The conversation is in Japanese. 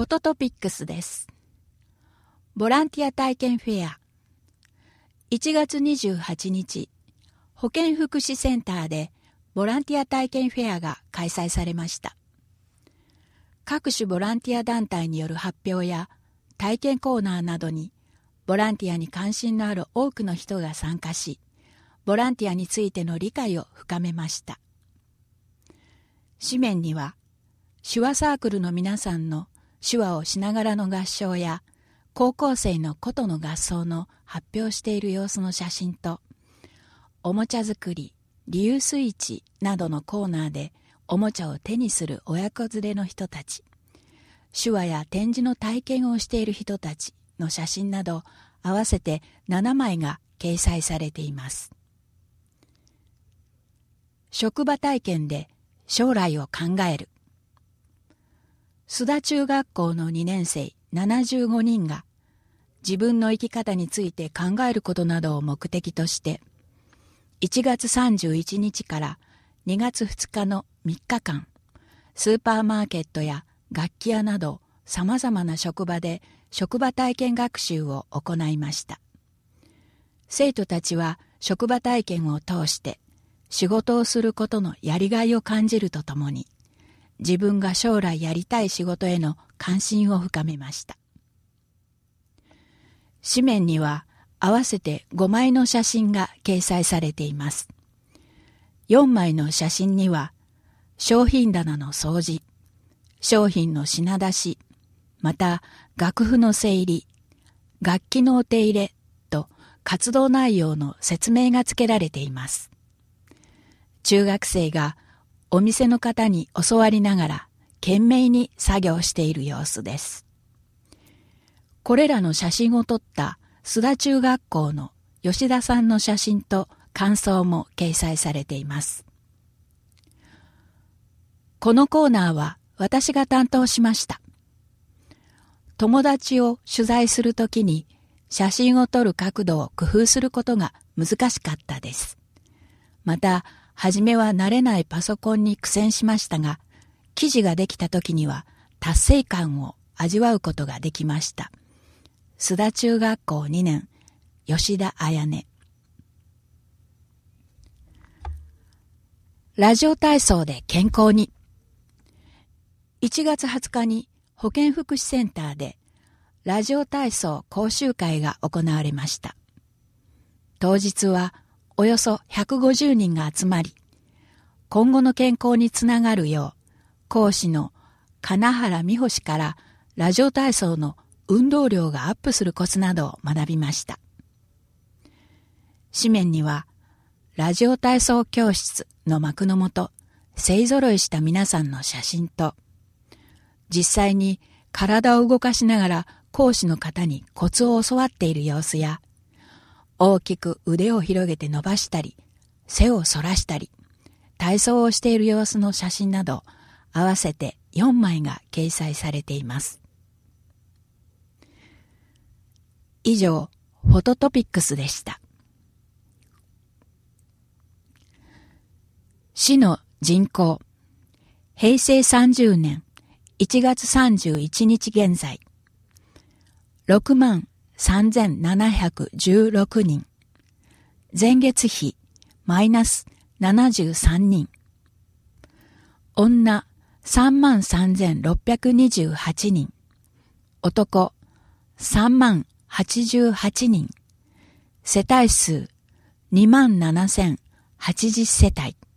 フォトトピックスです。ボランティア体験フェア。1月28日、保健福祉センターでボランティア体験フェアが開催されました。各種ボランティア団体による発表や体験コーナーなどにボランティアに関心のある多くの人が参加し、ボランティアについての理解を深めました。紙面には、手話サークルの皆さんの手話をしながらの合唱や、高校生の琴の合奏の発表している様子の写真と、おもちゃ作り、リユース市などのコーナーでおもちゃを手にする親子連れの人たち、手話や展示の体験をしている人たちの写真など合わせて7枚が掲載されています。職場体験で将来を考える。須田中学校の2年生75人が自分の生き方について考えることなどを目的として1月31日から2月2日の3日間、スーパーマーケットや楽器屋などさまざまな職場で職場体験学習を行いました。生徒たちは職場体験を通して仕事をすることのやりがいを感じるとともに、自分が将来やりたい仕事への関心を深めました。紙面には合わせて5枚の写真が掲載されています。4枚の写真には、商品棚の掃除、商品の品出し、また楽譜の整理、楽器のお手入れと活動内容の説明が付けられています。中学生がお店の方に教わりながら懸命に作業している様子です。これらの写真を撮った須田中学校の吉田さんの写真と感想も掲載されています。このコーナーは私が担当しました。友達を取材するときに写真を撮る角度を工夫することが難しかったです。また、はじめは慣れないパソコンに苦戦しましたが、記事ができた時には達成感を味わうことができました。須田中学校2年、吉田彩音。ラジオ体操で健康に。1月20日に保健福祉センターでラジオ体操講習会が行われました。当日はおよそ150人が集まり、今後の健康につながるよう、講師の金原美穂氏からラジオ体操の運動量がアップするコツなどを学びました。紙面には、ラジオ体操教室の幕のもと、勢ぞろいした皆さんの写真と、実際に体を動かしながら講師の方にコツを教わっている様子や、大きく腕を広げて伸ばしたり、背を反らしたり、体操をしている様子の写真など、合わせて4枚が掲載されています。以上、フォトトピックスでした。市の人口、平成30年1月31日現在、63,716 人。前月比、マイナス73人。女、33,628 人。男、30,088 人。世帯数、27,080 世帯。